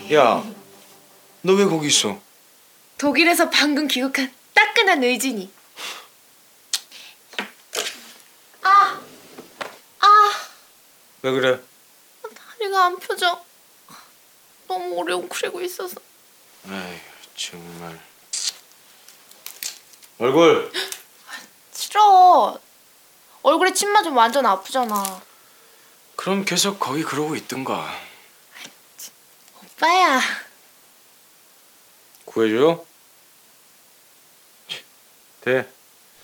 야, 너 왜 거기 있어? 독일에서 방금 귀국한 따끈한 의진이. 왜 그래? 다리가 안 펴져. 너무 오래 웅크리고 있어서. 에휴, 정말. 얼굴. 싫어. 얼굴에 침 맞으면 완전 아프잖아. 그럼 계속 거기 그러고 있든가. 오빠야. 구해줘? 돼.